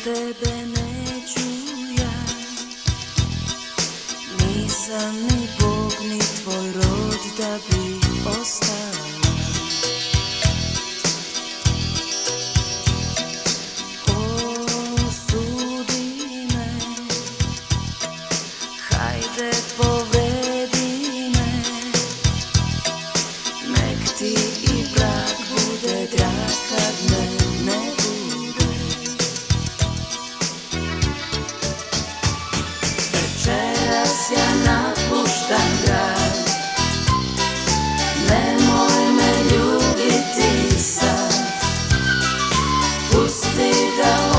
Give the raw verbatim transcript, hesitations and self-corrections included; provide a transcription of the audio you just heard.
tebe neću ja, nisam ni Bog ni tvoj rod da bi ostala. Osudi me, hajde povredi me, nek ti i brak bude drag kad me ne bude. Večeras ja napuštam grad, nemoj me ljubiti sad, pusti da